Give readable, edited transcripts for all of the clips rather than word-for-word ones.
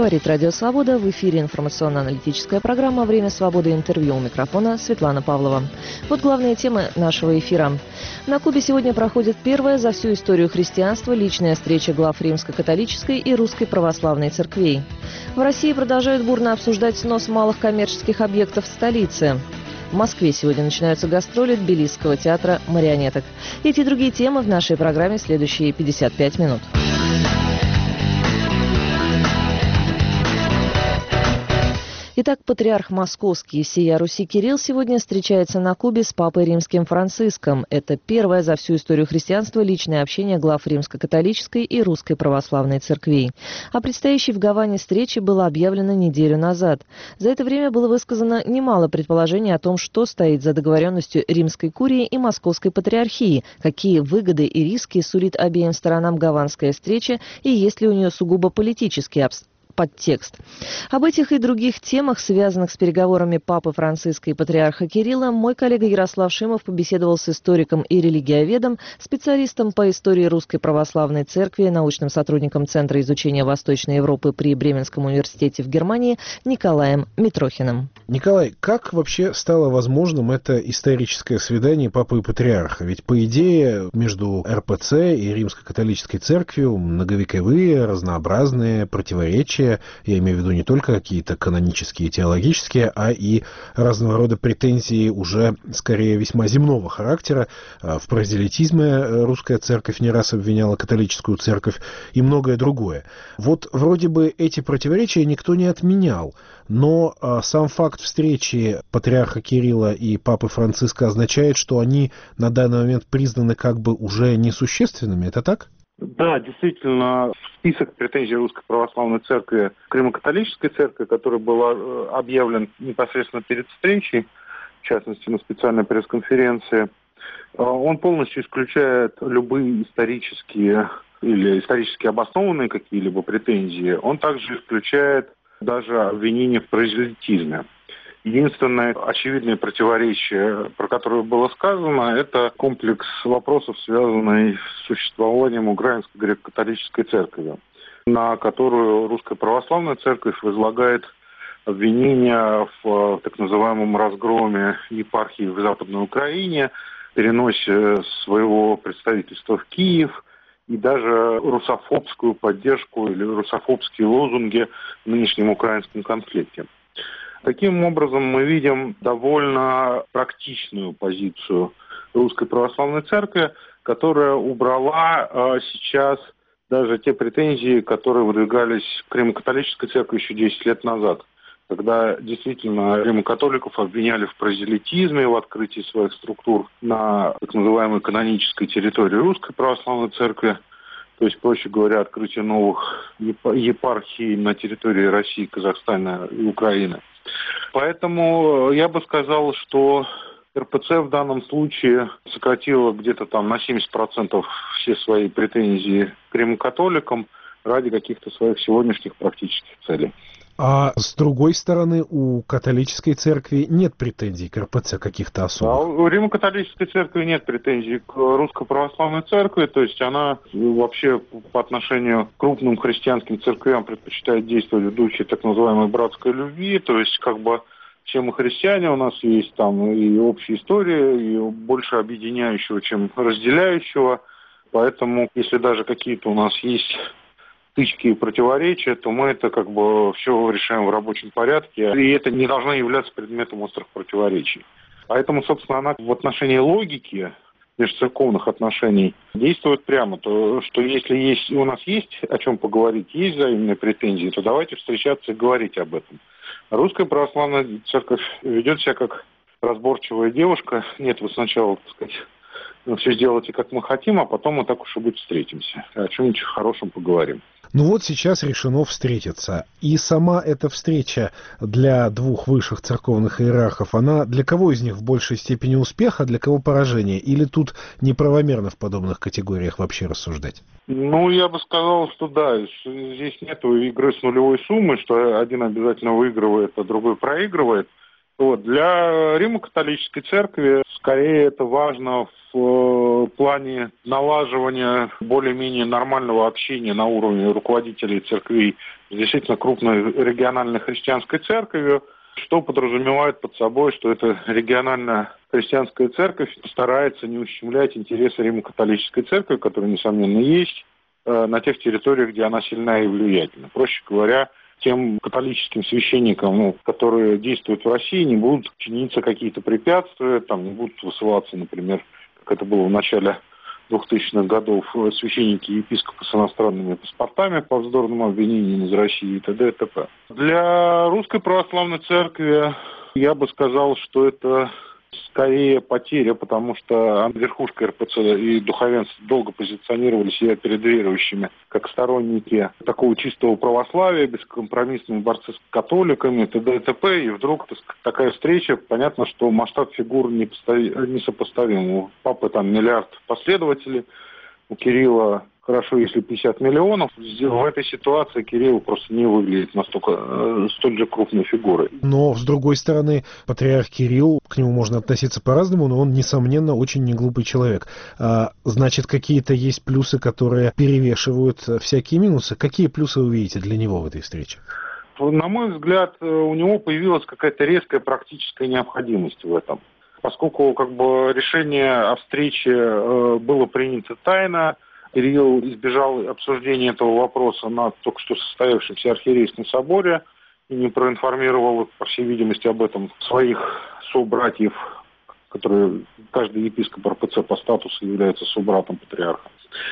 Говорит Радио Свобода. В эфире информационно-аналитическая программа «Время свободы. Интервью». У микрофона Светлана Павлова. Вот главные темы нашего эфира. На Кубе сегодня проходит первая за всю историю христианства личная встреча глав Римско-католической и Русской православной церквей. В России продолжают бурно обсуждать снос малых коммерческих объектов в столице. В Москве сегодня начинаются гастроли Тбилисского театра марионеток. Эти и другие темы в нашей программе следующие 55 минут. Итак, патриарх Московский сия Руси Кирилл сегодня встречается на Кубе с папой римским Франциском. Это первое за всю историю христианства личное общение глав Римско-католической и Русской православной церквей. О предстоящей в Гаване встрече было объявлено неделю назад. За это время было высказано немало предположений о том, что стоит за договоренностью Римской курии и Московской патриархии, какие выгоды и риски сулит обеим сторонам гаванская встреча и есть ли у нее сугубо политический подтекст. Об этих и других темах, связанных с переговорами Папы Франциска и Патриарха Кирилла, мой коллега Ярослав Шимов побеседовал с историком и религиоведом, специалистом по истории Русской Православной Церкви, научным сотрудником Центра изучения Восточной Европы при Бременском университете в Германии Николаем Митрохиным. Николай, как вообще стало возможным это историческое свидание Папы и Патриарха? Ведь, по идее, между РПЦ и Римско-католической церковью многовековые, разнообразные противоречия. Я имею в виду не только какие-то канонические, теологические, а и разного рода претензии уже, скорее, весьма земного характера. В прозелитизме русская церковь не раз обвиняла католическую церковь и многое другое. Вот вроде бы эти противоречия никто не отменял, но сам факт встречи патриарха Кирилла и папы Франциска означает, что они на данный момент признаны как бы уже несущественными. Это так? Да, действительно, список претензий Русской Православной Церкви к Римо-католической церкви, который был объявлен непосредственно перед встречей, в частности на специальной пресс-конференции, он полностью исключает любые исторические или исторически обоснованные какие-либо претензии. Он также исключает даже обвинения в прозелитизме. Единственное очевидное противоречие, про которое было сказано, это комплекс вопросов, связанный с существованием Украинской греко-католической церкви, на которую Русская Православная Церковь возлагает обвинения в так называемом разгроме епархии в Западной Украине, переносе своего представительства в Киев и даже русофобскую поддержку или русофобские лозунги в нынешнем украинском конфликте. Таким образом, мы видим довольно практичную позицию Русской Православной Церкви, которая убрала сейчас даже те претензии, которые выдвигались к Римо-католической церкви еще 10 лет назад, когда действительно римо-католиков обвиняли в прозелитизме, в открытии своих структур на так называемой канонической территории Русской Православной Церкви, то есть, проще говоря, открытие новых епархий на территории России, Казахстана и Украины. Поэтому я бы сказал, что РПЦ в данном случае сократила где-то там на 70% все свои претензии к римо-католикам ради каких-то своих сегодняшних практических целей. А с другой стороны, у католической церкви нет претензий к РПЦ каких-то особых? А у Римо-католической церкви нет претензий к Русской Православной Церкви, то есть она вообще по отношению к крупным христианским церквям предпочитает действовать в духе так называемой братской любви, то есть как бы все мы христиане, у нас есть там и общая история, и больше объединяющего, чем разделяющего, поэтому если даже какие-то у нас есть стычки и противоречия, то мы это как бы все решаем в рабочем порядке, и это не должно являться предметом острых противоречий. Поэтому, собственно, она в отношении логики межцерковных отношений действует прямо, то что если у нас есть о чем поговорить, есть взаимные претензии, то давайте встречаться и говорить об этом. Русская Православная Церковь ведет себя как разборчивая девушка. Нет, вы сначала, так сказать, все сделайте, как мы хотим, а потом мы так уж и быть встретимся. О чем-нибудь хорошем поговорим. Ну вот сейчас решено встретиться. И сама эта встреча для двух высших церковных иерархов, она для кого из них в большей степени успех, а для кого поражение? Или тут неправомерно в подобных категориях вообще рассуждать? Ну, я бы сказал, что да, здесь нет игры с нулевой суммой, что один обязательно выигрывает, а другой проигрывает. Вот. Для Римо-католической церкви скорее это важно в в плане налаживания более-менее нормального общения на уровне руководителей церквей с действительно крупной региональной христианской церковью, что подразумевает под собой, что эта региональная христианская церковь старается не ущемлять интересы Римо-католической церкви, которая, несомненно, есть, на тех территориях, где она сильна и влиятельна. Проще говоря, тем католическим священникам, которые действуют в России, не будут чиниться какие-то препятствия, там не будут высылаться, например, как это было в начале 2000-х годов, священники и епископы с иностранными паспортами по вздорным обвинениям из России и т.д. и т.п. Для Русской Православной Церкви я бы сказал, что это скорее потеря, потому что верхушка РПЦ и духовенство долго позиционировали себя перед верующими как сторонники такого чистого православия, бескомпромиссные борцы с католиками, т.д. и т.п. И вдруг такая встреча, понятно, что масштаб фигур несопоставим. У папы там миллиард последователей, у Кирилла хорошо, если 50 миллионов. В этой ситуации Кирилл просто не выглядит настолько столь же крупной фигурой. Но, с другой стороны, патриарх Кирилл, к нему можно относиться по-разному, но он, несомненно, очень неглупый человек. Значит, какие-то есть плюсы, которые перевешивают всякие минусы. Какие плюсы вы видите для него в этой встрече? На мой взгляд, у него появилась какая-то резкая практическая необходимость в этом. Поскольку решение о встрече было принято тайно, Кирилл избежал обсуждения этого вопроса на только что состоявшемся архиерейском соборе и не проинформировал, по всей видимости, об этом своих собратьев, которые каждый епископ РПЦ по статусу является собратом патриарха.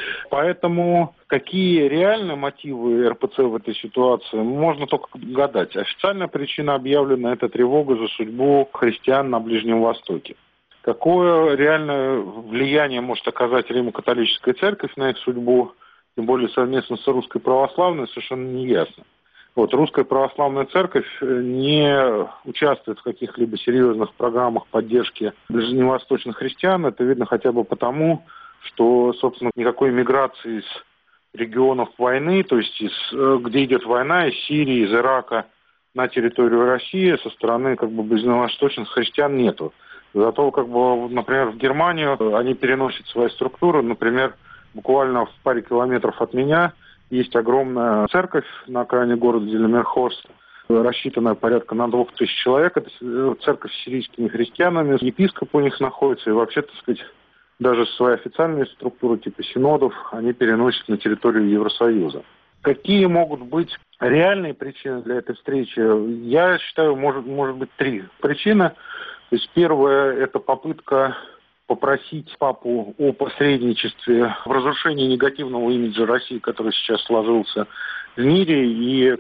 Поэтому какие реальные мотивы РПЦ в этой ситуации, можно только гадать. Официальная причина объявлена – это тревога за судьбу христиан на Ближнем Востоке. Какое реальное влияние может оказать Римо-католическая церковь на их судьбу, тем более совместно с Русской Православной, совершенно не ясно. Русская Православная Церковь не участвует в каких-либо серьезных программах поддержки ближневосточных христиан. Это видно хотя бы потому, что, собственно, никакой миграции из регионов войны, то есть где идет война, из Сирии, из Ирака на территорию России со стороны ближневосточных христиан нету. Зато, например, в Германию они переносят свои структуры. Например, буквально в паре километров от меня есть огромная церковь на окраине города Зельмерхорст, рассчитанная порядка на 2000 человек. Это церковь с сирийскими христианами. Епископ у них находится. И вообще, даже свои официальные структуры типа синодов они переносят на территорию Евросоюза. Какие могут быть реальные причины для этой встречи? Я считаю, может быть 3 причины. То есть первое – это попытка попросить папу о посредничестве в разрушении негативного имиджа России, который сейчас сложился в мире, и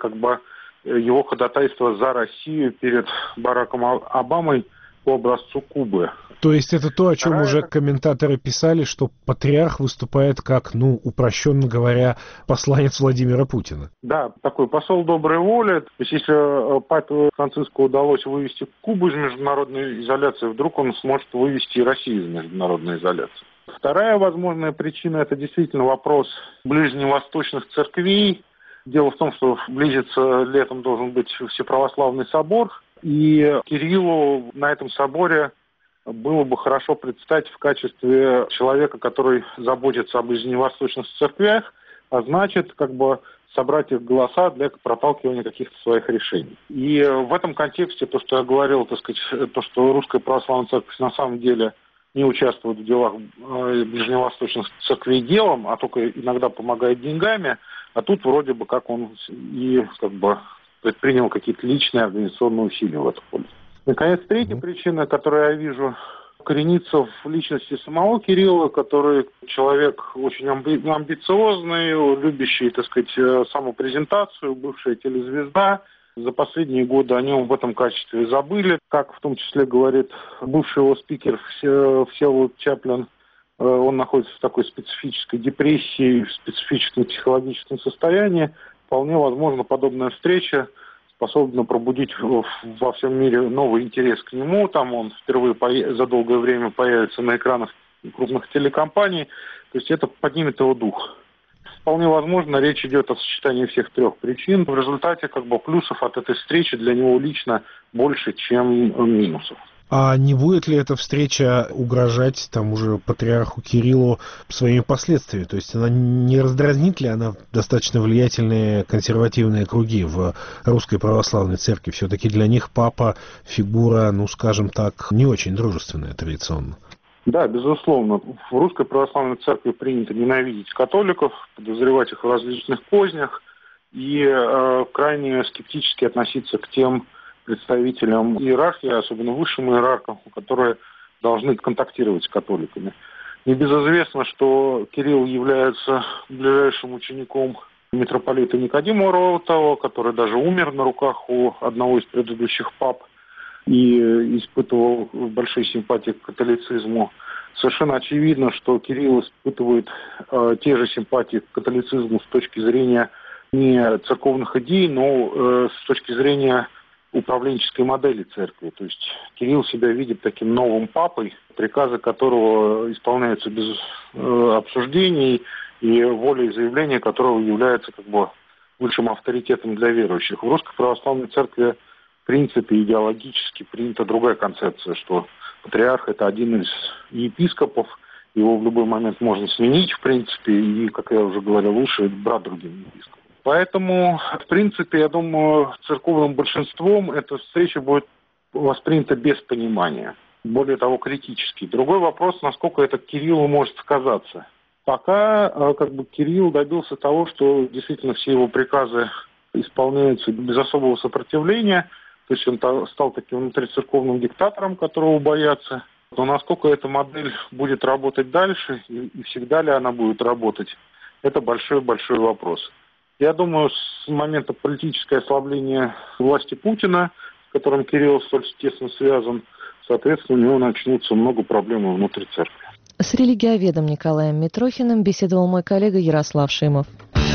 его ходатайство за Россию перед Бараком Обамой по образцу Кубы. То есть это то, о чем уже комментаторы писали, что патриарх выступает как, упрощенно говоря, посланец Владимира Путина. Да, такой посол доброй воли. То есть если папе Франциску удалось вывести Кубу из международной изоляции, вдруг он сможет вывести и Россию из международной изоляции. Вторая возможная причина – это действительно вопрос ближневосточных церквей. Дело в том, что близится летом должен быть Всеправославный собор, и Кириллу на этом соборе было бы хорошо предстать в качестве человека, который заботится о ближневосточных церквях, а значит, собрать их голоса для проталкивания каких-то своих решений. И в этом контексте то, что я говорил, то, что Русская Православная Церковь на самом деле не участвует в делах ближневосточных церквей делом, а только иногда помогает деньгами, а тут вроде бы как он и предпринял какие-то личные организационные усилия в эту пользу. Наконец, третья причина, которую я вижу, коренится в личности самого Кирилла, который человек очень амбициозный, любящий, самопрезентацию, бывшая телезвезда. За последние годы о нем в этом качестве забыли. Как в том числе говорит бывший его спикер Всеволод Чаплин, он находится в такой специфической депрессии, в специфическом психологическом состоянии. Вполне возможно, подобная встреча способна пробудить во всем мире новый интерес к нему. Там он впервые за долгое время появится на экранах крупных телекомпаний. То есть это поднимет его дух. Вполне возможно, речь идет о сочетании всех 3 причин. В результате плюсов от этой встречи для него лично больше, чем минусов. А не будет ли эта встреча угрожать там уже патриарху Кириллу своими последствиями? То есть она не раздразнит ли она достаточно влиятельные консервативные круги в Русской Православной Церкви? Все-таки для них папа фигура, ну, скажем так, не очень дружественная традиционно. Да, безусловно. В Русской Православной Церкви принято ненавидеть католиков, подозревать их в различных кознях и крайне скептически относиться к тем представителям иерархии, особенно высшим иерархам, которые должны контактировать с католиками. Небезызвестно, что Кирилл является ближайшим учеником митрополита Никодима Ротова, который даже умер на руках у одного из предыдущих пап и испытывал большие симпатии к католицизму. Совершенно очевидно, что Кирилл испытывает те же симпатии к католицизму с точки зрения не церковных идей, но с точки зрения управленческой модели церкви. То есть Кирилл себя видит таким новым папой, приказы которого исполняются без обсуждений, и воля и заявление которого является как бы высшим авторитетом для верующих. В Русской Православной Церкви в принципе идеологически принята другая концепция, что патриарх – это один из епископов, его в любой момент можно сменить, в принципе, и, как я уже говорил выше, брать другим епископом. Поэтому, в принципе, я думаю, церковным большинством эта встреча будет воспринята без понимания, более того, критически. Другой вопрос, насколько это Кириллу может сказаться. Пока Кирилл добился того, что действительно все его приказы исполняются без особого сопротивления, то есть он стал таким внутрицерковным диктатором, которого боятся. Но насколько эта модель будет работать дальше и всегда ли она будет работать, это большой-большой вопрос. Я думаю, с момента политического ослабления власти Путина, с которым Кирилл столь тесно связан, соответственно, у него начнутся много проблем внутри церкви. С религиоведом Николаем Митрохиным беседовал мой коллега Ярослав Шимов.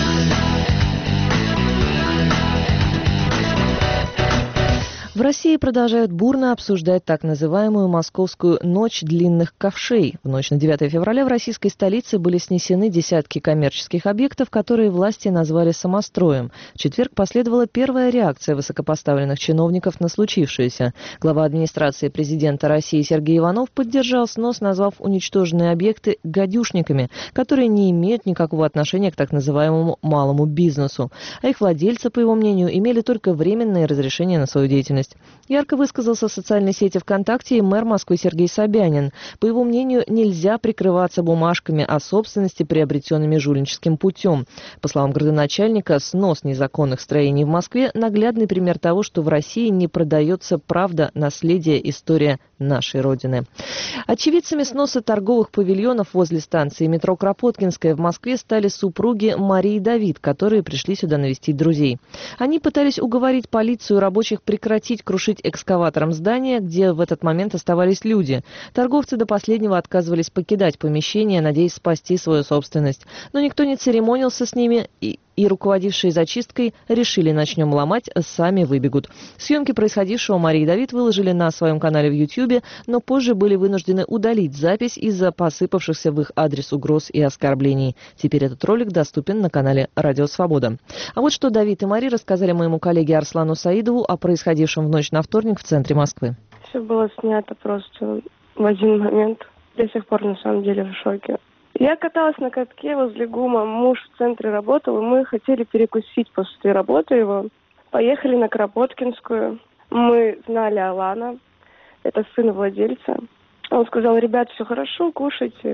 В России продолжают бурно обсуждать так называемую московскую «Ночь длинных ковшей». В ночь на 9 февраля в российской столице были снесены десятки коммерческих объектов, которые власти назвали самостроем. В четверг последовала первая реакция высокопоставленных чиновников на случившееся. Глава администрации президента России Сергей Иванов поддержал снос, назвав уничтоженные объекты «гадюшниками», которые не имеют никакого отношения к так называемому малому бизнесу. А их владельцы, по его мнению, имели только временное разрешение на свою деятельность. Ярко высказался в социальной сети ВКонтакте и мэр Москвы Сергей Собянин. По его мнению, нельзя прикрываться бумажками о собственности, приобретенными жульническим путем. По словам градоначальника, снос незаконных строений в Москве – наглядный пример того, что в России не продается правда, наследие, история нашей Родины. Очевидцами сноса торговых павильонов возле станции метро Кропоткинская в Москве стали супруги Марии и Давид, которые пришли сюда навестить друзей. Они пытались уговорить полицию и рабочих прекратить крушить экскаватором здание, где в этот момент оставались люди. Торговцы до последнего отказывались покидать помещение, надеясь спасти свою собственность. Но никто не церемонился с ними, и руководившие зачисткой решили: начнем ломать, сами выбегут. Съемки происходившего Мария и Давид выложили на своем канале в YouTube, но позже были вынуждены удалить запись из-за посыпавшихся в их адрес угроз и оскорблений. Теперь этот ролик доступен на канале «Радио Свобода». А вот что Давид и Мария рассказали моему коллеге Арслану Саидову о происходившем в ночь на вторник в центре Москвы. Все было снято просто в один момент. До сих пор, на самом деле, в шоке. Я каталась на катке возле ГУМа. Муж в центре работал, и мы хотели перекусить после работы его. Поехали на Кропоткинскую. Мы знали Алана, это сын владельца. Он сказал: ребят, все хорошо, кушайте.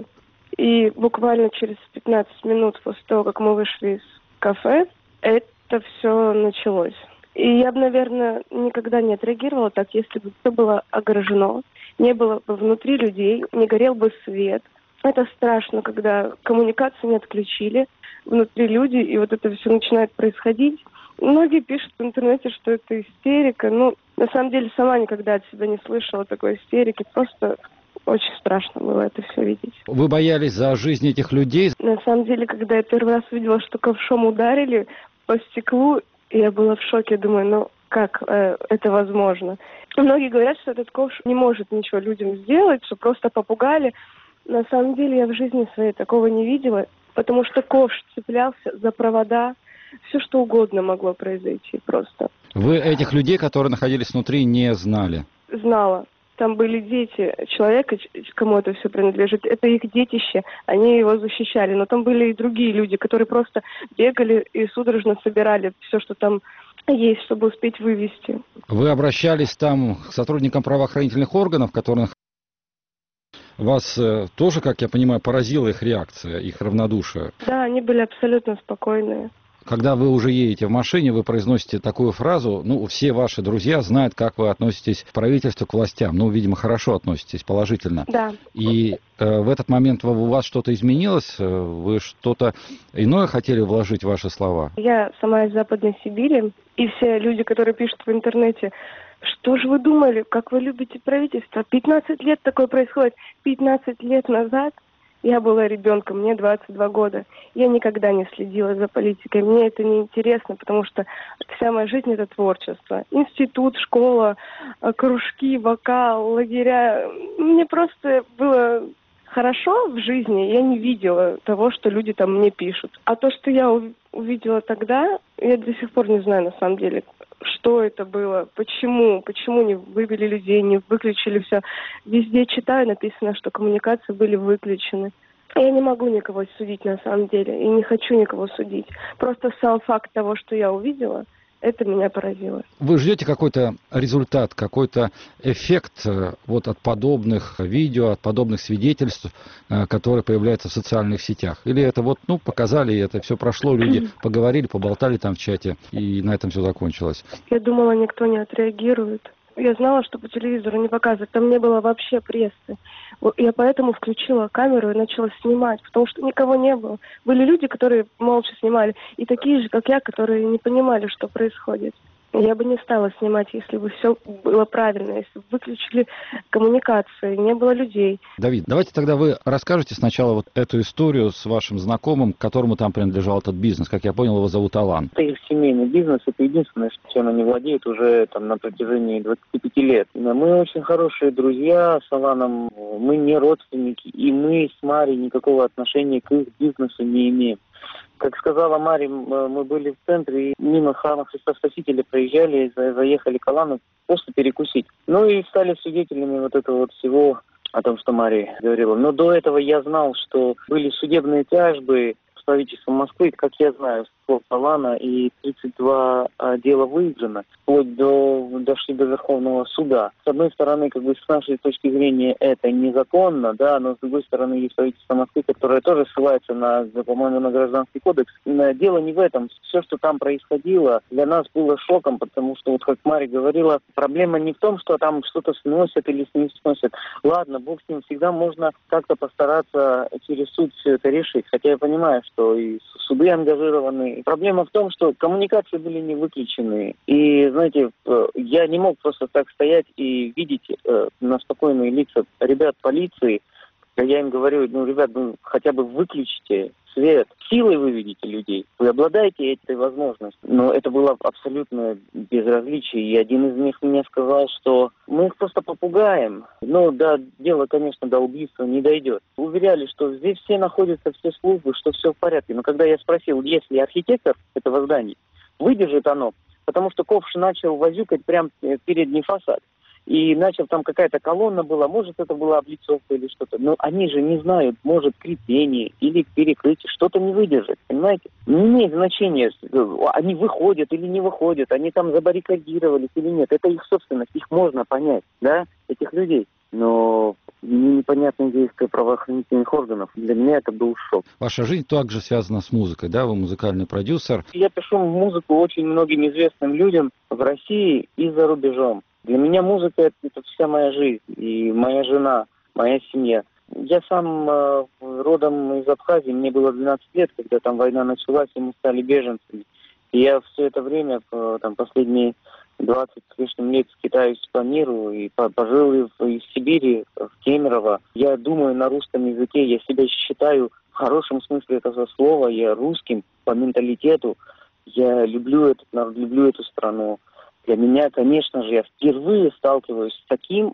И буквально через 15 минут после того, как мы вышли из кафе, это все началось. И я бы, наверное, никогда не отреагировала так, если бы все было огорожено, не было бы внутри людей, не горел бы свет. Это страшно, когда коммуникацию не отключили, внутри люди, и вот это все начинает происходить. Многие пишут в интернете, что это истерика. На самом деле, сама никогда от себя не слышала такой истерики. Просто очень страшно было это все видеть. Вы боялись за жизнь этих людей? На самом деле, когда я первый раз увидела, что ковшом ударили по стеклу, я была в шоке. Думаю, как это возможно? Многие говорят, что этот ковш не может ничего людям сделать, что просто попугали. На самом деле я в жизни своей такого не видела, потому что ковш цеплялся за провода, все что угодно могло произойти просто. Вы этих людей, которые находились внутри, не знали? Знала. Там были дети человека, кому это все принадлежит. Это их детище, они его защищали. Но там были и другие люди, которые просто бегали и судорожно собирали все, что там есть, чтобы успеть вывести. Вы обращались там к сотрудникам правоохранительных органов, которых вас тоже, как я понимаю, поразила их реакция, их равнодушие? Да, они были абсолютно спокойные. Когда вы уже едете в машине, вы произносите такую фразу, все ваши друзья знают, как вы относитесь к правительству, к властям. Видимо, хорошо относитесь, положительно. Да. И в этот момент у вас что-то изменилось? Вы что-то иное хотели вложить в ваши слова? Я сама из Западной Сибири, и все люди, которые пишут в интернете, что же вы думали, как вы любите правительство? 15 лет такое происходит. 15 лет назад я была ребенком, мне 22 года. Я никогда не следила за политикой. Мне это не интересно, потому что вся моя жизнь – это творчество. Институт, школа, кружки, вокал, лагеря. Мне просто было хорошо в жизни. Я не видела того, что люди там мне пишут. А то, что я увидела тогда, я до сих пор не знаю на самом деле, что это было, почему не вывели людей, не выключили все. Везде читаю, написано, что коммуникации были выключены. Я не могу никого судить на самом деле, и не хочу никого судить. Просто сам факт того, что я увидела, это меня поразило. Вы ждете какой-то результат, какой-то эффект от подобных видео, от подобных свидетельств, которые появляются в социальных сетях? Или это показали, и это все прошло, люди поговорили, поболтали там в чате, и на этом все закончилось? Я думала, никто не отреагирует. Я знала, что по телевизору не показывают. Там не было вообще прессы. Я поэтому включила камеру и начала снимать, потому что никого не было. Были люди, которые молча снимали, и такие же, как я, которые не понимали, что происходит. Я бы не стала снимать, если бы все было правильно, если бы выключили коммуникации, не было людей. Давид, давайте тогда вы расскажете сначала эту историю с вашим знакомым, к которому там принадлежал этот бизнес. Как я понял, его зовут Алан. Это их семейный бизнес, это единственное, чем они владеют уже на протяжении 25 лет. Мы очень хорошие друзья с Аланом, мы не родственники, и мы с Марей никакого отношения к их бизнесу не имеем. Как сказала Мария, мы были в центре, и мимо храма Христа Спасителя проезжали, заехали к Алану просто перекусить. И стали свидетелями этого всего, о том, что Мария говорила. Но до этого я знал, что были судебные тяжбы с правительством Москвы, как я знаю, слов Алана, и 32 дела выиграно, вплоть дошли до Верховного суда. С одной стороны, с нашей точки зрения, это незаконно, да, но с другой стороны, есть правительство Москвы, которое тоже ссылается по-моему, на Гражданский кодекс. Дело не в этом. Все, что там происходило, для нас было шоком, потому что, как Мария говорила, проблема не в том, что там что-то сносят или не сносят. Ладно, бог с ним, всегда можно как-то постараться через суд все это решить. Хотя я понимаю, что и суды ангажированы. И проблема в том, что коммуникации были не выключены. И, знаете, я не мог просто так стоять и видеть на спокойные лица ребят полиции. Я им говорю, ребят, хотя бы выключите свет. Силой вы видите людей. Вы обладаете этой возможностью. Но это было абсолютно безразличие. И один из них мне сказал, что мы их просто попугаем. Дело, конечно, до убийства не дойдет. Уверяли, что здесь все находятся, все службы, что все в порядке. Но когда я спросил, если архитектор этого здания, выдержит оно, потому что ковш начал возюкать прямо передний фасад. И начал, там какая-то колонна была, может, это была облицовка или что-то. Но они же не знают, может, крепление или перекрытие, что-то не выдержит, понимаете? Не имеет значения, они выходят или не выходят, они там забаррикадировались или нет. Это их собственность, их можно понять, да, этих людей. Но непонятные действия правоохранительных органов. Для меня это был шок. Ваша жизнь также связана с музыкой, да? Вы музыкальный продюсер. Я пишу музыку очень многим известным людям в России и за рубежом. Для меня музыка – это вся моя жизнь, и моя жена, моя семья. Я сам родом из Абхазии, мне было 12 лет, когда там война началась, и мы стали беженцами. И я все это время, последние 20 с лишним лет скитаюсь по миру, и пожил и в Сибири, в Кемерово. Я думаю на русском языке, я себя считаю в хорошем смысле этого слова, я русским по менталитету. Я люблю этот народ, люблю эту страну. Для меня, конечно же, я впервые сталкиваюсь с таким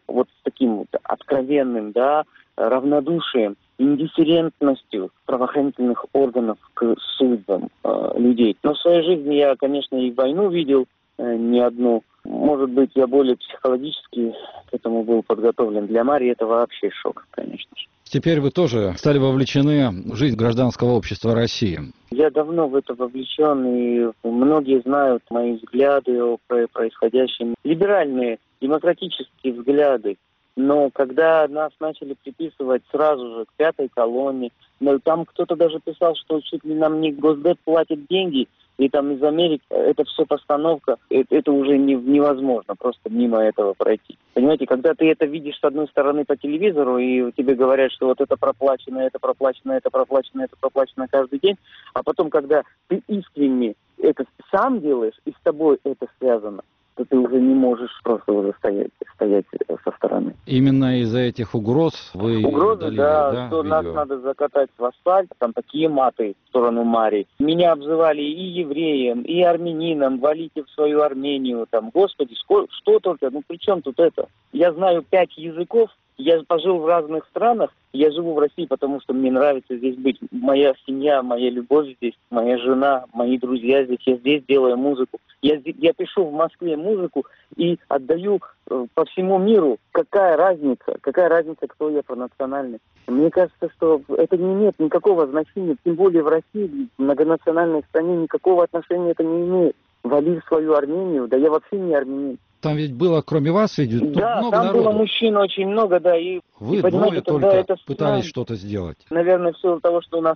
откровенным, равнодушием, индифферентностью правоохранительных органов к судьбам людей. Но в своей жизни я, конечно, и войну видел не одну. Может быть, я более психологически к этому был подготовлен. Для Марии это вообще шок, конечно же. Теперь вы тоже стали вовлечены в жизнь гражданского общества России. Я давно в это вовлечен, и многие знают мои взгляды о происходящем. Либеральные, демократические взгляды. Но когда нас начали приписывать сразу же к пятой колонне, там кто-то даже писал, что чуть ли нам не Госдеп платит деньги, и там из Америки это все постановка, это уже невозможно просто мимо этого пройти. Понимаете, когда ты это видишь с одной стороны по телевизору, и тебе говорят, что вот это проплачено, это проплачено, это проплачено, это проплачено каждый день, а потом, когда ты искренне это сам делаешь, и с тобой это связано, то ты уже не можешь просто уже стоять со стороны. Именно из-за этих угроз вы угрозы, удалили, да, что видео? нас надо закатать в асфальт, там такие маты в сторону Марии. Меня обзывали и евреем, и армянином, валите в свою Армению, там, господи, что только, при чем тут это? Я знаю 5 языков, я пожил в разных странах, я живу в России, потому что мне нравится здесь быть. Моя семья, моя любовь здесь, моя жена, мои друзья здесь. Я здесь делаю музыку. Я пишу в Москве музыку и отдаю по всему миру. Какая разница, кто я по национальности? Мне кажется, что это не имеет никакого значения, тем более в России, в многонациональной стране, никакого отношения это не имеет. Вали в свою Армению, да я вообще не армянин. Там ведь было, кроме вас, ведь да, много там народу. было мужчин очень много, да. И вы понимаете, двое только это пытались что-то сделать. Наверное, все того, что у нас,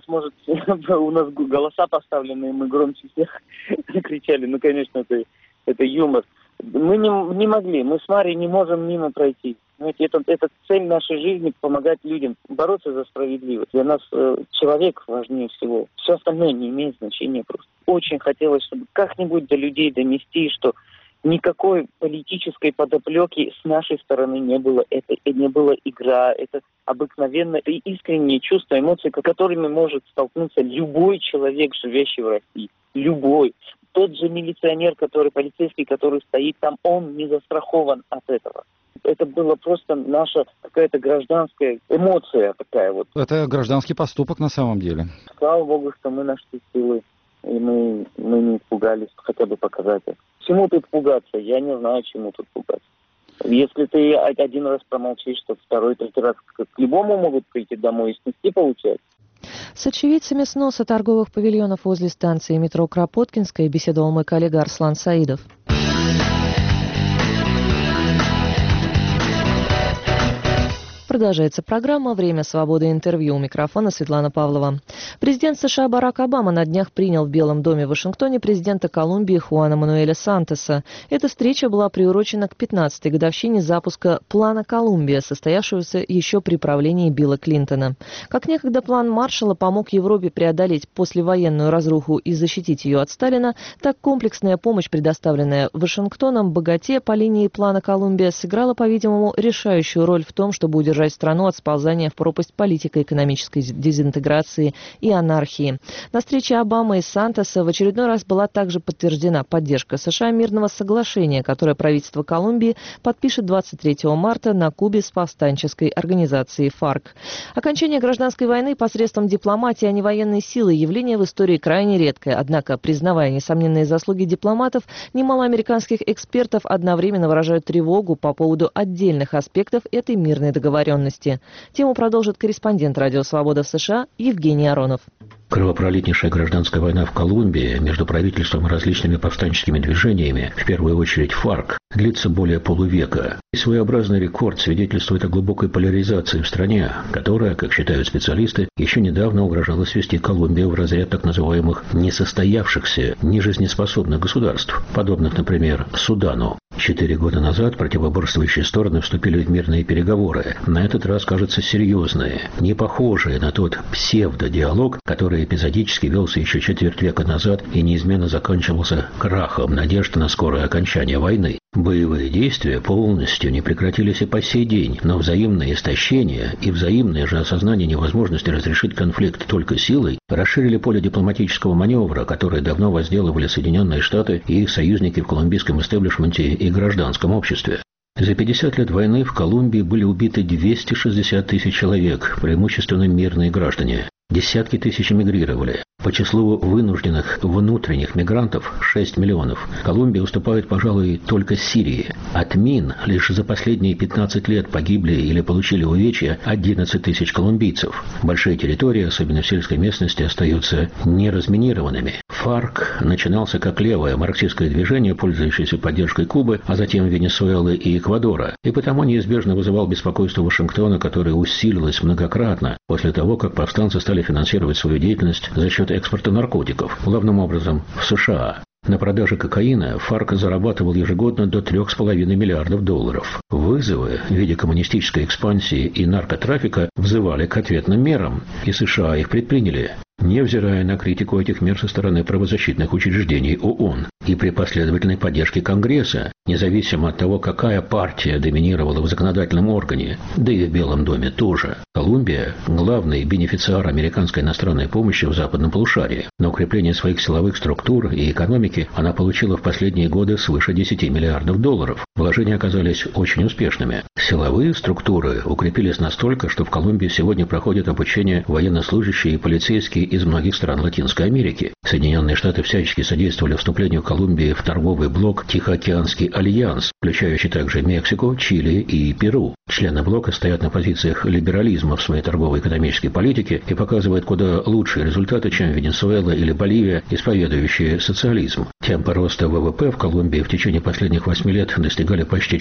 у нас голоса поставлены, мы громче всех кричали. Конечно, это юмор. Мы не могли, мы с Марией не можем мимо пройти. Знаете, это цель нашей жизни — помогать людям, бороться за справедливость. Для нас человек важнее всего. Все остальное не имеет значения просто. Очень хотелось, чтобы как-нибудь до людей донести, что никакой политической подоплеки с нашей стороны не было. Это не была игра, это обыкновенное и искренние чувства, эмоции, с которыми может столкнуться любой человек, живущий в России. Любой. Тот же милиционер, полицейский, который стоит там, он не застрахован от этого. Это была просто наша какая-то гражданская эмоция такая вот. Это гражданский поступок на самом деле. Слава Богу, что мы нашли силы, и мы не испугались хотя бы показать это. Чему тут пугаться? Я не знаю, чему тут пугаться. Если ты один раз промолчишь, то второй, третий раз к любому могут прийти домой и снести, получается. С очевидцами сноса торговых павильонов возле станции метро Кропоткинская беседовал мой коллега Арслан Саидов. Продолжается программа «Время свободы» интервью. У микрофона Светлана Павлова. Президент США Барак Обама на днях принял в Белом доме в Вашингтоне президента Колумбии Хуана Мануэля Сантоса. Эта встреча была приурочена к 15-й годовщине запуска плана «Колумбия», состоявшегося еще при правлении Билла Клинтона. Как некогда план Маршалла помог Европе преодолеть послевоенную разруху и защитить ее от Сталина, так комплексная помощь, предоставленная Вашингтоном богате по линии плана «Колумбия», сыграла, по-видимому, решающую роль в том, чтобы удержать страну от сползания в пропасть политико-экономической дезинтеграции и анархии. На встрече Обамы и Сантоса в очередной раз была также подтверждена поддержка США мирного соглашения, которое правительство Колумбии подпишет 23 марта на Кубе с повстанческой организацией ФАРК. Окончание гражданской войны посредством дипломатии, а не военной силы, явление в истории крайне редкое. Однако, признавая несомненные заслуги дипломатов, немало американских экспертов одновременно выражают тревогу по поводу отдельных аспектов этой мирной договоренности. Тему продолжит корреспондент «Радио Свобода» в США Евгений Аронов. Кровопролитнейшая гражданская война в Колумбии между правительством и различными повстанческими движениями, в первую очередь ФАРК, длится более полувека. И своеобразный рекорд свидетельствует о глубокой поляризации в стране, которая, как считают специалисты, еще недавно угрожала свести Колумбию в разряд так называемых несостоявшихся, нежизнеспособных государств, подобных, например, Судану. 4 года назад противоборствующие стороны вступили в мирные переговоры, на этот раз, кажется, серьезные, не похожие на тот псевдодиалог, который эпизодически велся еще четверть века назад и неизменно заканчивался крахом надежд на скорое окончание войны. Боевые действия полностью не прекратились и по сей день, но взаимное истощение и взаимное же осознание невозможности разрешить конфликт только силой расширили поле дипломатического маневра, которое давно возделывали Соединенные Штаты и их союзники в колумбийском истеблишменте и гражданском обществе. За 50 лет войны в Колумбии были убиты 260 тысяч человек, преимущественно мирные граждане. Десятки тысяч эмигрировали. По числу вынужденных внутренних мигрантов 6 миллионов. Колумбия уступает, пожалуй, только Сирии. От мин лишь за последние 15 лет погибли или получили увечья 11 тысяч колумбийцев. Большие территории, особенно в сельской местности, остаются неразминированными. ФАРК начинался как левое марксистское движение, пользующееся поддержкой Кубы, а затем Венесуэлы и Эквадора, и потому неизбежно вызывал беспокойство Вашингтона, которое усилилось многократно после того, как повстанцы стали финансировать свою деятельность за счет экспорта наркотиков, главным образом в США. На продаже кокаина ФАРК зарабатывал ежегодно до $3,5 миллиардов. Вызовы в виде коммунистической экспансии и наркотрафика взывали к ответным мерам, и США их предприняли, невзирая на критику этих мер со стороны правозащитных учреждений ООН и при последовательной поддержке Конгресса, независимо от того, какая партия доминировала в законодательном органе, да и в Белом доме тоже. Колумбия – главный бенефициар американской иностранной помощи в западном полушарии. На укрепление своих силовых структур и экономики она получила в последние годы свыше $10 миллиардов. Вложения оказались очень успешными. Силовые структуры укрепились настолько, что в Колумбии сегодня проходят обучение военнослужащие и полицейские из многих стран Латинской Америки. Соединенные Штаты всячески содействовали вступлению Колумбии в торговый блок Тихоокеанский альянс, включающий также Мексику, Чили и Перу. Члены блока стоят на позициях либерализма в своей торгово-экономической политике и показывают куда лучшие результаты, чем Венесуэла или Боливия, исповедующие социализм. Темпы роста ВВП в Колумбии в течение последних 8 лет достигали почти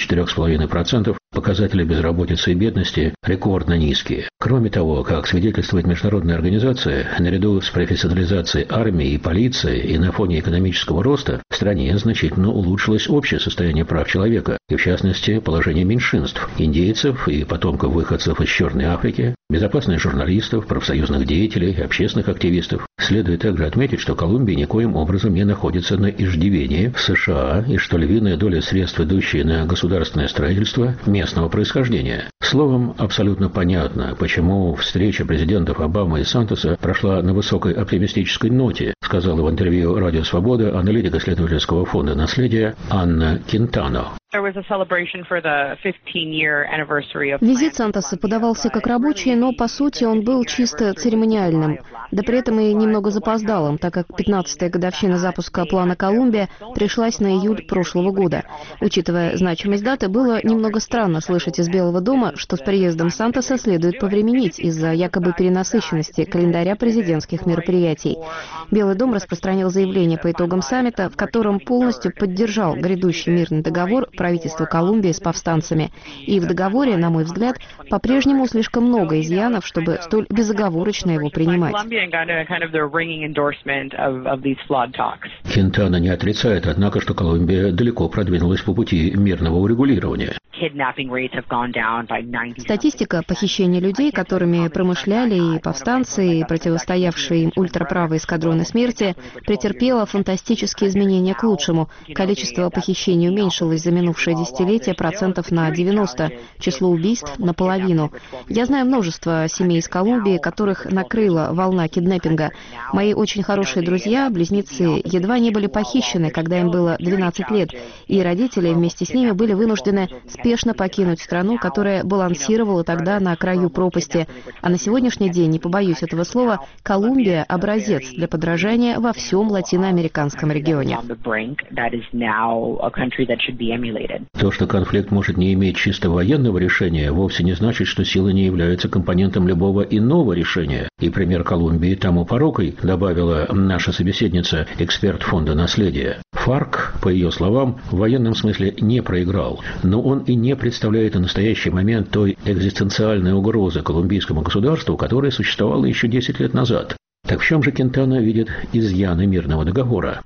4,5%, показатели безработицы и бедности рекордно низкие. Кроме того, как свидетельствует международная организация, наряду с профессионализацией армии и полиции и на фоне экономического роста в стране значительно улучшилось общее состояние прав человека, и в частности положение меньшинств, индейцев и потомков выходцев из Черной Африки, безопасность журналистов, профсоюзных деятелей, общественных активистов. Следует также отметить, что Колумбия никоим образом не находится на иждивении в США и что львиная доля средств, идущие на государственное строительство, местного происхождения. Словом, абсолютно понятно, почему встреча президентов Обамы и Сантоса прошла на высокой оптимистической ноте, сказала в интервью «Радио Свобода» аналитик исследовательского фонда «Наследие» Анна Кинтано. Визит Сантоса подавался как рабочий, но по сути он был чисто церемониальным, да при этом и немного запоздалым, так как 15-я годовщина запуска плана «Колумбия» пришлась на июль прошлого года. Учитывая значимость даты, было немного странно слышать из Белого дома, что с приездом Сантоса следует повременить из-за якобы перенасыщенности календаря президентских мероприятий. Белый дом распространил заявление по итогам саммита, в котором полностью поддержал грядущий мирный договор правительства Колумбии с повстанцами. И в договоре, на мой взгляд, по-прежнему слишком много изъянов, чтобы столь безоговорочно его принимать. Кинтана не отрицает, однако, что Колумбия далеко продвинулась по пути мирного урегулирования. Статистика похищения людей, которыми промышляли и повстанцы, и противостоявшие им ультраправые эскадроны смерти, претерпела фантастические изменения к лучшему. Количество похищений уменьшилось за минувшее десятилетие процентов на 90, число убийств наполовину. Я знаю множество семей из Колумбии, которых накрыла волна киднеппинга. Мои очень хорошие друзья, близнецы, едва не были похищены, когда им было 12 лет, и родители вместе с ними были вынуждены спешно покинуть страну, которая балансировала тогда на краю пропасти. А на сегодняшний день, не побоюсь этого слова, Колумбия – образец для подражания во всем латиноамериканском регионе. То, что конфликт может не иметь чисто военного решения, вовсе не значит, что сила не является компонентом любого иного решения. И пример Колумбии тому порукой, добавила наша собеседница, эксперт фонда «Наследие». ФАРК, по ее словам, в военном смысле не проиграл, но он и не представляет в настоящий момент той экзистенциальной угрозы колумбийскому государству, которая существовала еще 10 лет назад. Так в чем же Кинтана видит изъяны мирного договора?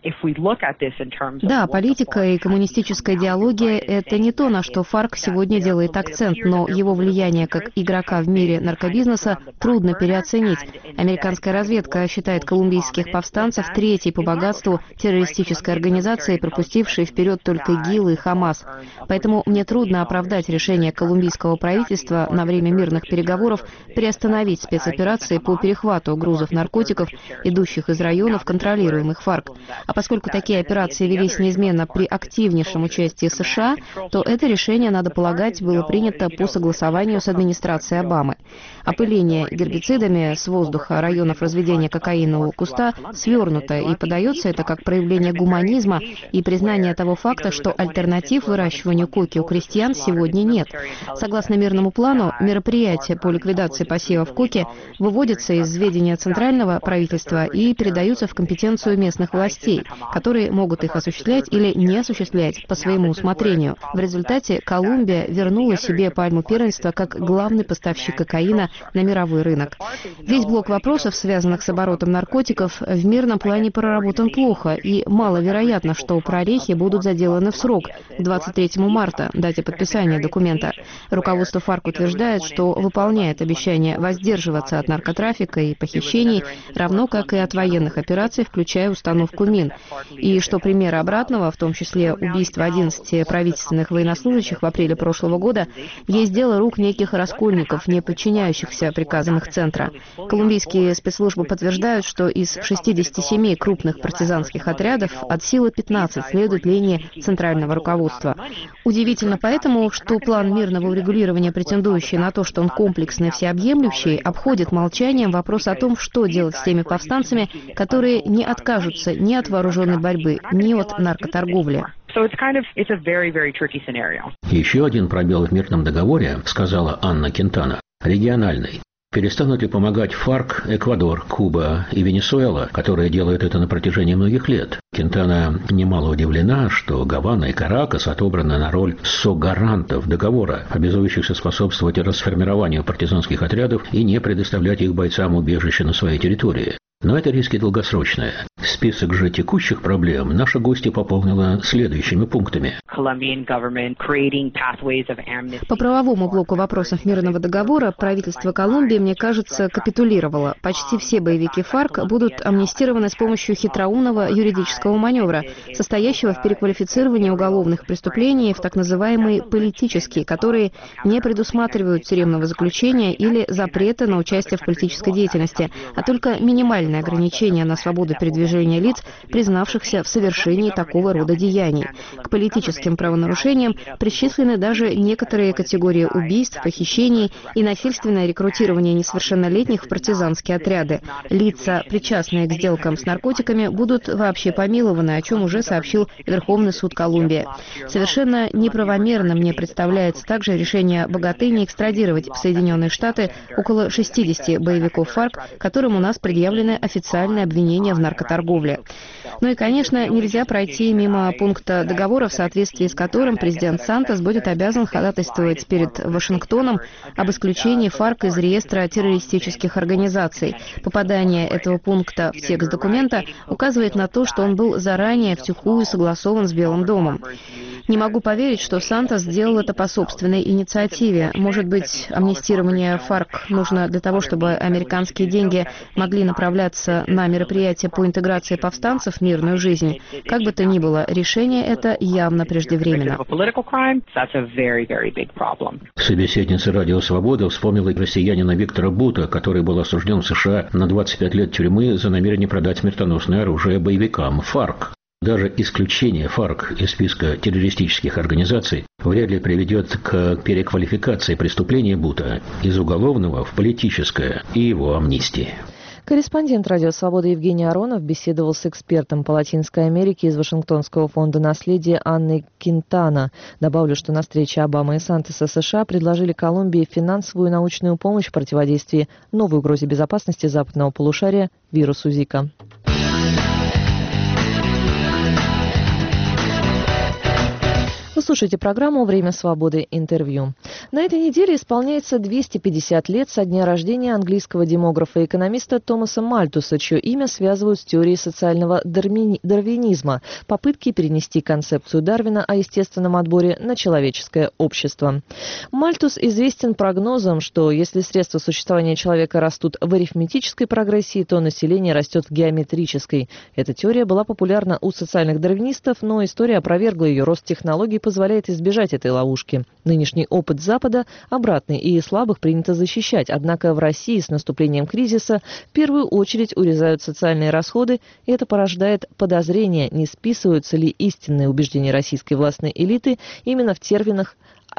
Да, политика и коммунистическая идеология – это не то, на что ФАРК сегодня делает акцент, но его влияние как игрока в мире наркобизнеса трудно переоценить. Американская разведка считает колумбийских повстанцев третьей по богатству террористической организацией, пропустившей вперед только ИГИЛ и ХАМАС. Поэтому мне трудно оправдать решение колумбийского правительства на время мирных переговоров приостановить спецоперации по перехвату грузов грузов наркотиков, идущих из районов, контролируемых ФАРК. А поскольку такие операции велись неизменно при активнейшем участии США, то это решение, надо полагать, было принято по согласованию с администрацией Обамы. Опыление гербицидами с воздуха районов разведения кокаинового куста свернуто, и подается это как проявление гуманизма и признание того факта, что альтернатив выращиванию коки у крестьян сегодня нет. Согласно мирному плану, мероприятия по ликвидации посевов коки выводятся из ведения центрального правительства и передаются в компетенцию местных властей, которые могут их осуществлять или не осуществлять по своему усмотрению. В результате Колумбия вернула себе пальму первенства как главный поставщик кокаина на мировой рынок. Весь блок вопросов, связанных с оборотом наркотиков, в мирном плане проработан плохо, и маловероятно, что прорехи будут заделаны в срок, к 23 марта, дате подписания документа. Руководство ФАРК утверждает, что выполняет обещание воздерживаться от наркотрафика и похищений, равно как и от военных операций, включая установку мин, и что примеры обратного, в том числе убийство 11 правительственных военнослужащих в апреле прошлого года, есть дело рук неких раскольников, не подчиняющихся приказам их центра. Колумбийские спецслужбы подтверждают, что из 67 крупных партизанских отрядов от силы 15 следует линии центрального руководства. Удивительно поэтому, что план мирного урегулирования, претендующий на то, что он комплексный и всеобъемлющий, обходит молчанием вопрос о том, что делать с теми повстанцами, которые не откажутся ни от вооруженной борьбы, ни от наркоторговли. Еще один пробел в мирном договоре, сказала Анна Кентана, региональный. Перестанут ли помогать ФАРК Эквадор, Куба и Венесуэла, которые делают это на протяжении многих лет? Кентана немало удивлена, что Гавана и Каракас отобраны на роль согарантов договора, обязующихся способствовать расформированию партизанских отрядов и не предоставлять их бойцам убежище на своей территории. Но это риски долгосрочные. Список же текущих проблем наша гостья пополнила следующими пунктами. По правовому блоку вопросов мирного договора правительство Колумбии, мне кажется, капитулировало. Почти все боевики ФАРК будут амнистированы с помощью хитроумного юридического маневра, состоящего в переквалифицировании уголовных преступлений в так называемые политические, которые не предусматривают тюремного заключения или запрета на участие в политической деятельности, а только минимальные ограничения на свободу передвижения лиц, признавшихся в совершении такого рода деяний. К политическим правонарушениям причислены даже некоторые категории убийств, похищений и насильственное рекрутирование несовершеннолетних в партизанские отряды. Лица, причастные к сделкам с наркотиками, будут вообще помилованы, о чем уже сообщил Верховный суд Колумбии. Совершенно неправомерно мне представляется также решение богатыни экстрадировать в Соединенные Штаты около 60 боевиков ФАРК, которым у нас предъявлены официальные обвинения в наркоторговле. Ну и, конечно, нельзя пройти мимо пункта договора, в соответствии с которым президент Сантос будет обязан ходатайствовать перед Вашингтоном об исключении ФАРК из реестра террористических организаций. Попадание этого пункта в текст документа указывает на то, что он был заранее втихую согласован с Белым домом. Не могу поверить, что Сантос сделал это по собственной инициативе. Может быть, амнистирование ФАРК нужно для того, чтобы американские деньги могли направляться на мероприятия по интеграции повстанцев в мирную жизнь. Как бы то ни было, решение это явно преждевременно. Собеседница «Радио Свобода» вспомнила россиянина Виктора Бута, который был осужден в США на 25 лет тюрьмы за намерение продать смертоносное оружие боевикам ФАРК. Даже исключение ФАРК из списка террористических организаций вряд ли приведет к переквалификации преступления Бута из уголовного в политическое и его амнистии. Корреспондент «Радио Свобода» Евгений Аронов беседовал с экспертом по Латинской Америке из Вашингтонского фонда наследия Анной Кентана. Добавлю, что на встрече Обамы и Сантоса США предложили Колумбии финансовую и научную помощь в противодействии новой угрозе безопасности западного полушария – вирусу Зика. Вы слушаете программу «Время свободы. Интервью». На этой неделе исполняется 250 лет со дня рождения английского демографа и экономиста Томаса Мальтуса, чье имя связывают с теорией социального дарвинизма, попытки перенести концепцию Дарвина о естественном отборе на человеческое общество. Мальтус известен прогнозом, что если средства существования человека растут в арифметической прогрессии, то население растет в геометрической. Эта теория была популярна у социальных дарвинистов, но история опровергла ее. Рост технологий позволяет позволяет избежать этой ловушки. Нынешний опыт Запада обратный, и слабых принято защищать. Однако в России с наступлением кризиса в первую очередь урезают социальные расходы, и это порождает подозрения, не списываются ли истинные убеждения российской властной элиты именно в терминах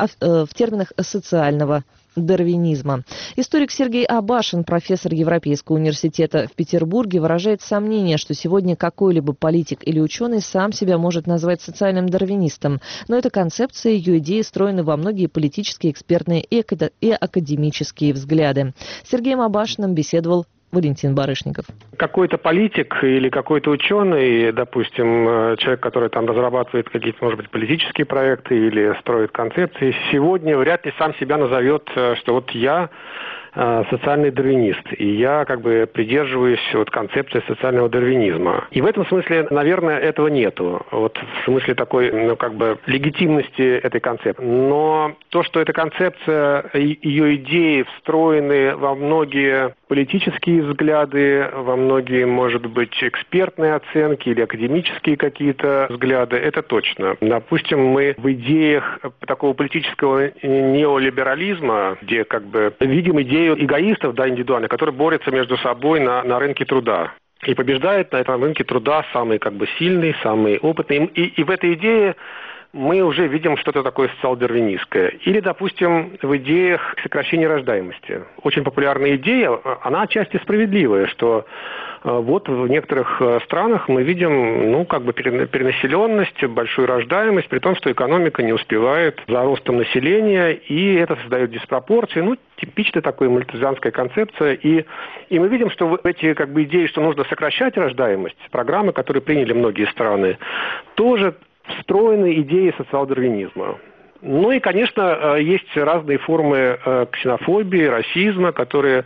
социального дарвинизма. Историк Сергей Абашин, профессор Европейского университета в Петербурге, выражает сомнение, что сегодня какой-либо политик или ученый сам себя может назвать социальным дарвинистом. Но эта концепция, ее идеи встроены во многие политические, экспертные и академические взгляды. С Сергеем Абашиным беседовал Валентин Барышников. Какой-то политик или какой-то ученый, допустим, человек, который там разрабатывает какие-то, может быть, политические проекты или строит концепции, сегодня вряд ли сам себя назовет, что вот я социальный дарвинист, и я как бы придерживаюсь вот концепции социального дарвинизма. И в этом смысле, наверное, этого нету. Вот в смысле такой, как бы легитимности этой концепции. Но то, что эта концепция, ее идеи встроены во многие политические взгляды, во многие, может быть, экспертные оценки или академические какие-то взгляды, это точно. Допустим, мы в идеях такого политического неолиберализма, где как бы видим идею эгоистов, да, индивидуальных, которые борются между собой на рынке труда. И побеждает на этом рынке труда самый как бы сильный, самый опытный. И в этой идее мы уже видим что-то такое социал-дарвинистское. Или, допустим, в идеях сокращения рождаемости. Очень популярная идея, она отчасти справедливая, что вот в некоторых странах мы видим, как бы перенаселенность, большую рождаемость, при том, что экономика не успевает за ростом населения, и это создает диспропорции. Типичная такая мальтузианская концепция. И мы видим, что в эти как бы идеи, что нужно сокращать рождаемость, программы, которые приняли многие страны, тоже встроены идеи социал-дарвинизма. И, конечно, есть разные формы ксенофобии, расизма, которые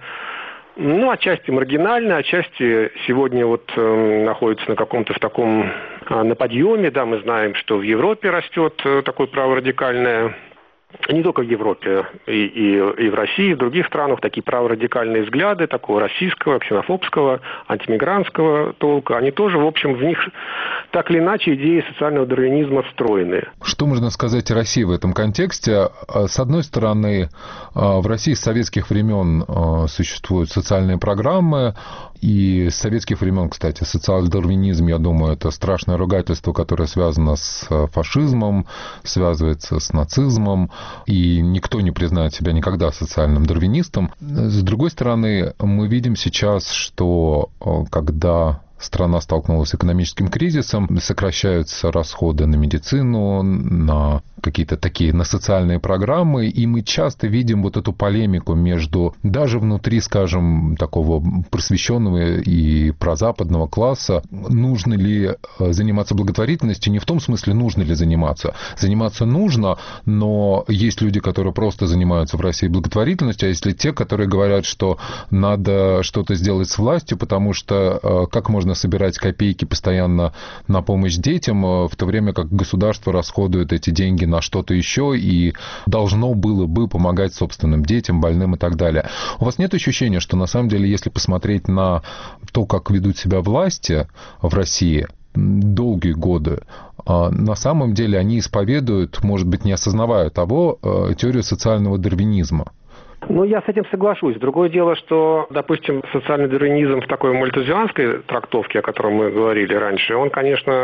отчасти маргинальны, отчасти сегодня находятся на каком-то в таком на подъеме. Да, мы знаем, что в Европе растет такое праворадикальное, не только в Европе, и в России, и в других странах такие праворадикальные взгляды такого российского, ксенофобского, антимигрантского толка, они тоже, в общем, в них так или иначе идеи социального дарвинизма встроены. Что можно сказать о России в этом контексте? С одной стороны, в России с советских времен существуют социальные программы, и с советских времен, кстати, социал-дарвинизм, я думаю, это страшное ругательство, которое связано с фашизмом, связывается с нацизмом, и никто не признает себя никогда социальным дарвинистом. С другой стороны, мы видим сейчас, что когда страна столкнулась с экономическим кризисом, сокращаются расходы на медицину, на какие-то такие, на социальные программы, и мы часто видим вот эту полемику между, даже внутри, скажем, такого просвещенного и прозападного класса, нужно ли заниматься благотворительностью, не в том смысле, нужно ли заниматься. Заниматься нужно, но есть люди, которые просто занимаются в России благотворительностью, а есть те, которые говорят, что надо что-то сделать с властью, потому что как можно собирать копейки постоянно на помощь детям, в то время как государство расходует эти деньги на что-то еще и должно было бы помогать собственным детям, больным и так далее. У вас нет ощущения, что на самом деле, если посмотреть на то, как ведут себя власти в России долгие годы, на самом деле они исповедуют, может быть, не осознавая того, теорию социального дарвинизма? Я с этим соглашусь. Другое дело, что, допустим, социальный дарвинизм в такой мальтузианской трактовке, о котором мы говорили раньше, он, конечно,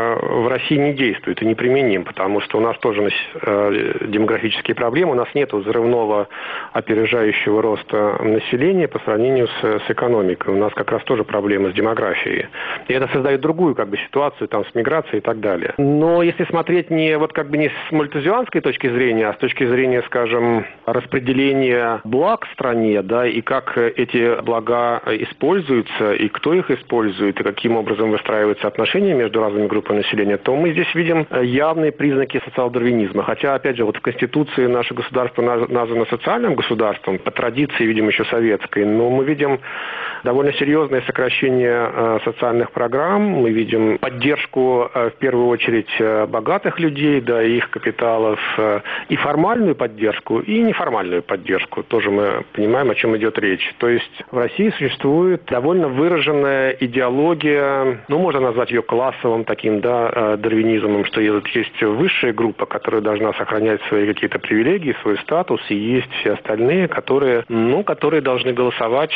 в России не действует и не применим, потому что у нас тоже демографические проблемы, у нас нет взрывного опережающего роста населения по сравнению с экономикой. У нас как раз тоже проблемы с демографией. И это создает другую ситуацию там, с миграцией и так далее. Но если смотреть не с мальтузианской точки зрения, а с точки зрения, скажем, распределения благ в стране, да, и как эти блага используются, и кто их использует, и каким образом выстраиваются отношения между разными группами населения, то мы здесь видим явные признаки социал-дарвинизма. Хотя, опять же, в Конституции наше государство названо социальным государством, по традиции, видим, еще советской, но мы видим довольно серьезное сокращение социальных программ. Мы видим поддержку, в первую очередь, богатых людей, да, их капиталов, и формальную поддержку, и неформальную поддержку. Тоже мы понимаем, о чем идет речь. То есть в России существует довольно выраженная идеология, можно назвать ее классовым таким, да, дарвинизмом, что есть высшая группа, которая должна сохранять свои какие-то привилегии, свой статус, и есть все остальные, которые должны голосовать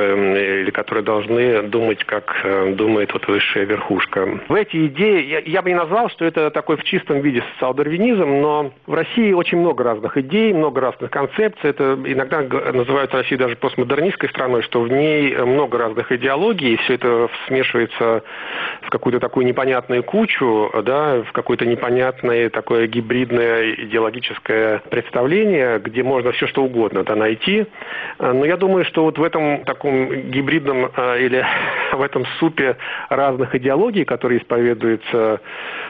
или которые должны думать, как думает вот высшая верхушка. В эти идеи, я бы не назвал, что это такой в чистом виде социал-дарвинизм, но в России очень много разных идей, много разных концепций. Это иногда называют Россию даже постмодернистской страной, что в ней много разных идеологий, и все это смешивается в какую-то такую непонятную кучу, да, в какое-то непонятное такое гибридное идеологическое представление, где можно все что угодно найти. Но я думаю, что вот в этом таком гибридном или в этом супе разных идеологий, которые исповедуются,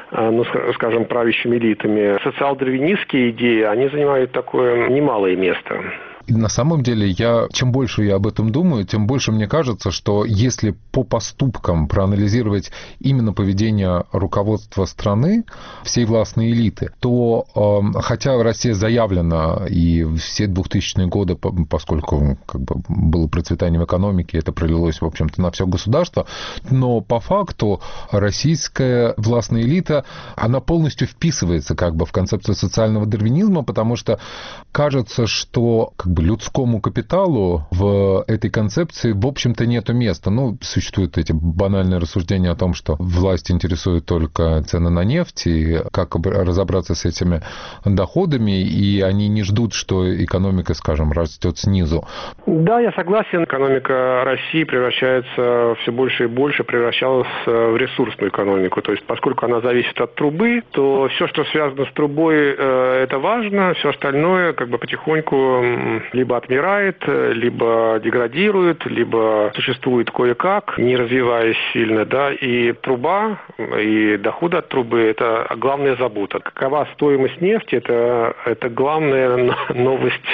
скажем, правящими элитами, социал-дарвинистские идеи, они занимают такое немалое место. И на самом деле, чем больше я об этом думаю, тем больше мне кажется, что если по поступкам проанализировать именно поведение руководства страны, всей властной элиты, то хотя Россия заявлена и все 2000-е годы, поскольку было процветание в экономике, это пролилось, в общем-то, на все государство, но по факту российская властная элита, она полностью вписывается в концепцию социального дарвинизма, потому что кажется, что людскому капиталу в этой концепции, в общем-то, нету места. Существуют эти банальные рассуждения о том, что власть интересует только цены на нефть, и как разобраться с этими доходами, и они не ждут, что экономика, скажем, растет снизу. Да, я согласен. Экономика России превращается все больше и больше, превращалась в ресурсную экономику. То есть, поскольку она зависит от трубы, то все, что связано с трубой, это важно, все остальное потихоньку либо отмирает, либо деградирует, либо существует кое-как, не развиваясь сильно, да, и труба, и доходы от трубы – это главная забота. Какова стоимость нефти – это главная новость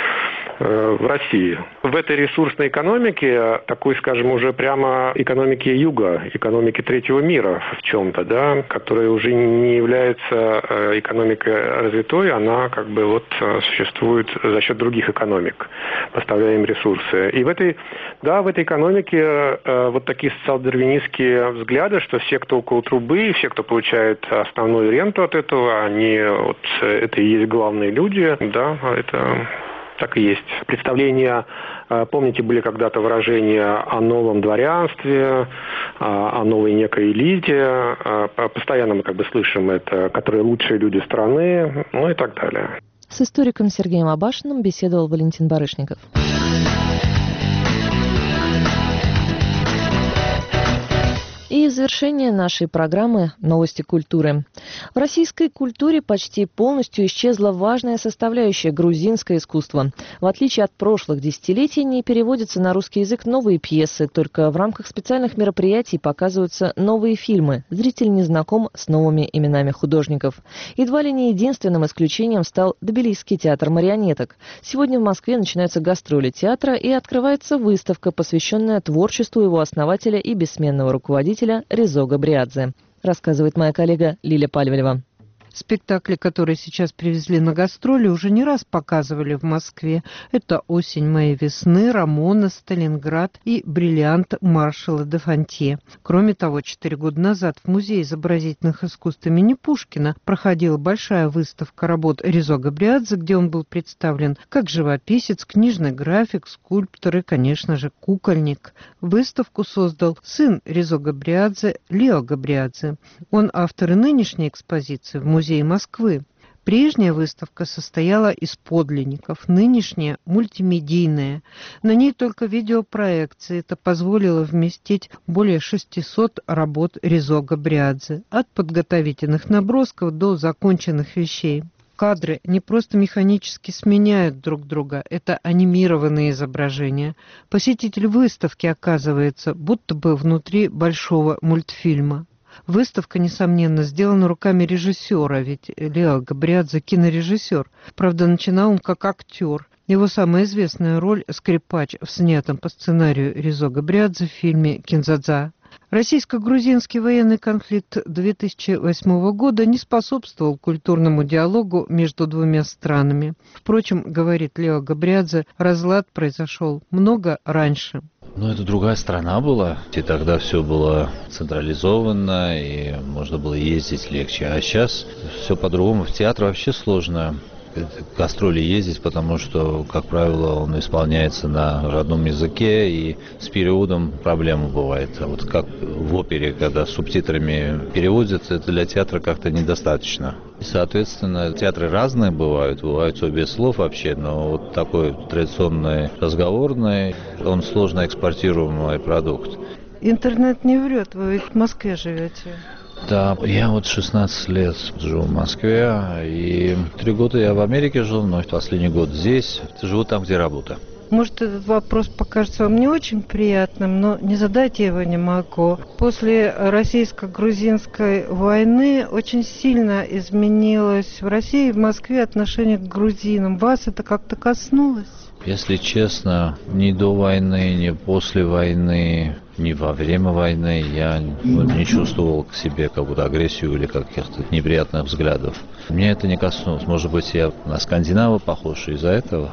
в России. В этой ресурсной экономике, такой, скажем, уже прямо экономике юга, экономике третьего мира в чем-то, да, которая уже не является экономикой развитой, она существует за счет других экономик, поставляя им ресурсы. И в этой экономике вот такие социал-дарвинистские взгляды, что все, кто около трубы, все, кто получает основную ренту от этого, это и есть главные люди, да, это так и есть. Представления, помните, были когда-то выражения о новом дворянстве, о новой некой элите. Постоянно мы слышим это, которые лучшие люди страны, и так далее. С историком Сергеем Абашиным беседовал Валентин Барышников. И в завершение нашей программы «Новости культуры». В российской культуре почти полностью исчезла важная составляющая – грузинское искусство. В отличие от прошлых десятилетий, не переводятся на русский язык новые пьесы, только в рамках специальных мероприятий показываются новые фильмы. Зритель не знаком с новыми именами художников. Едва ли не единственным исключением стал Тбилисский театр марионеток. Сегодня в Москве начинаются гастроли театра и открывается выставка, посвященная творчеству его основателя и бессменного руководителя Резо Габриадзе, рассказывает моя коллега Лиля Пальвелева. Спектакли, которые сейчас привезли на гастроли, уже не раз показывали в Москве. Это «Осень моей весны», «Рамона», «Сталинград» и «Бриллиант» Маршала де Фонтье. Кроме того, 4 года назад в Музее изобразительных искусств имени Пушкина проходила большая выставка работ Резо Габриадзе, где он был представлен как живописец, книжный график, скульптор и, конечно же, кукольник. Выставку создал сын Резо Габриадзе Лео Габриадзе. Он автор и нынешней экспозиции в Музее Москвы. Прежняя выставка состояла из подлинников, нынешняя – мультимедийная. На ней только видеопроекции. Это позволило вместить более 600 работ Резо Габриадзе, от подготовительных набросков до законченных вещей. Кадры не просто механически сменяют друг друга, это анимированные изображения. Посетитель выставки оказывается будто бы внутри большого мультфильма. Выставка, несомненно, сделана руками режиссера, ведь Лео Габриадзе – кинорежиссер. Правда, начинал он как актер. Его самая известная роль – скрипач в снятом по сценарию Резо Габриадзе в фильме «Кинзадза». Российско-грузинский военный конфликт 2008 года не способствовал культурному диалогу между двумя странами. Впрочем, говорит Лео Габриадзе, разлад произошел много раньше. Это другая страна была, и тогда все было централизовано, и можно было ездить легче. А сейчас все по-другому. В театр вообще сложно гастроли ездить, потому что, как правило, он исполняется на родном языке, и с переводом проблема бывает. А вот как в опере, когда с субтитрами переводят, это для театра как-то недостаточно. И, соответственно, театры разные бывают все без слов вообще, но вот такой традиционный разговорный, он сложно экспортируемый продукт. Интернет не врет, вы ведь в Москве живете. Да, я 16 лет живу в Москве, и 3 года я в Америке жил, но последний год здесь. Живу там, где работа. Может, этот вопрос покажется вам не очень приятным, но не задать я его не могу. После российско-грузинской войны очень сильно изменилось в России и в Москве отношение к грузинам. Вас это как-то коснулось? Если честно, ни до войны, ни после войны, ни во время войны я не чувствовал к себе какую-то агрессию или каких-то неприятных взглядов. Мне это не коснулось. Может быть, я на скандинава похож из-за этого.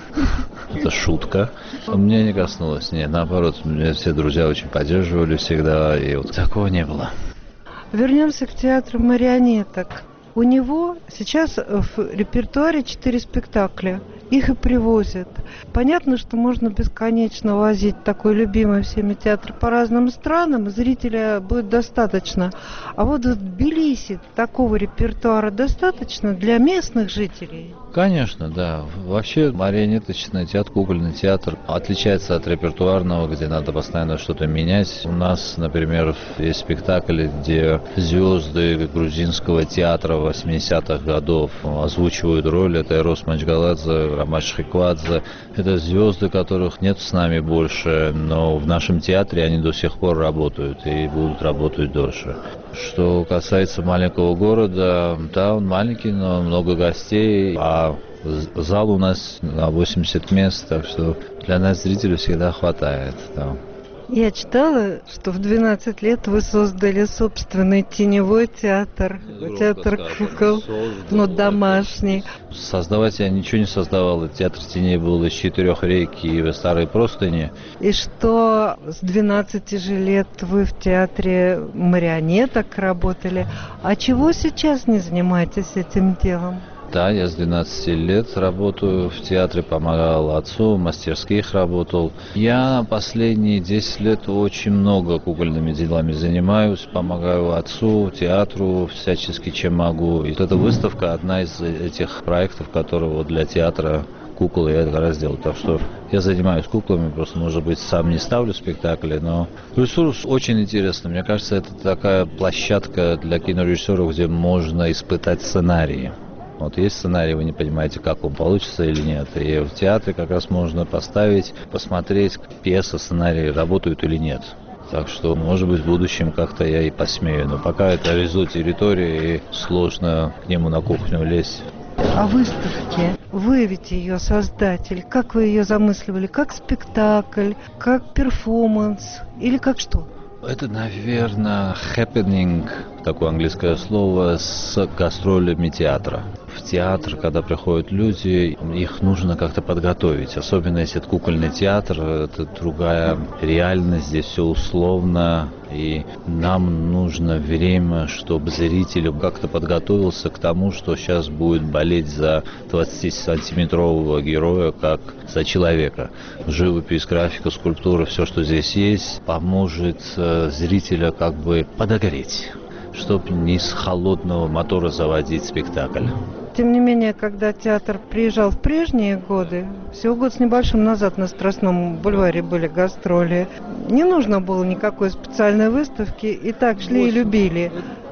Это шутка. Мне не коснулось. Нет, наоборот, меня все друзья очень поддерживали всегда, и такого не было. Вернемся к театру марионеток. У него сейчас в репертуаре 4 спектакля. Их и привозят. Понятно, что можно бесконечно возить такой любимый всеми театр по разным странам, зрителя будет достаточно. А вот в Тбилиси такого репертуара достаточно для местных жителей? Конечно, да. Вообще марионеточный театр, кукольный театр отличается от репертуарного, где надо постоянно что-то менять. У нас, например, есть спектакли, где звезды грузинского театра 80-х годов озвучивают роль. Это Эрос Манчгаладзе, Ромаш Хиквадзе. Это звезды, которых нет с нами больше, но в нашем театре они до сих пор работают и будут работать дольше. Что касается маленького города, да, он маленький, но много гостей, а зал у нас на 80 мест, так что для нас зрителей всегда хватает. Да. Я читала, что в 12 лет вы создали собственный теневой театр, театр кукол, но домашний. Создавать я ничего не создавал. Театр теней был из 4 рейк и старой простыни. И что с 12 же лет вы в театре марионеток работали. А чего сейчас не занимаетесь этим делом? Да, я с 12 лет работаю в театре, помогал отцу, в мастерских работал. Я последние 10 лет очень много кукольными делами занимаюсь, помогаю отцу, театру, всячески чем могу. И вот эта выставка одна из этих проектов, которые для театра кукол я как раз делал. Так что я занимаюсь куклами, просто, может быть, сам не ставлю спектакли, но ресурс очень интересный. Мне кажется, это такая площадка для кинорежиссеров, где можно испытать сценарии. Вот есть сценарий, вы не понимаете, как он получится или нет. И в театре как раз можно поставить, посмотреть, пьеса, сценарий работают или нет. Так что, может быть, в будущем как-то я и посмею. Но пока это резо территории, и сложно к нему на кухню лезть. О выставке. Вы ведь ее создатель. Как вы ее замысливали? Как спектакль? Как перформанс? Или как что? Это, наверное, happening, такое английское слово, с гастролями театра. В театр, когда приходят люди, их нужно как-то подготовить. Особенно если это кукольный театр, это другая реальность, здесь все условно. И нам нужно время, чтобы зритель как-то подготовился к тому, что сейчас будет болеть за 20-сантиметрового героя, как за человека. Живопись, графика, скульптура, все, что здесь есть, поможет зрителя как бы подогреть, чтобы не с холодного мотора заводить спектакль. Тем не менее, когда театр приезжал в прежние годы, всего год с небольшим назад на Страстном бульваре были гастроли, не нужно было никакой специальной выставки, и так шли и любили.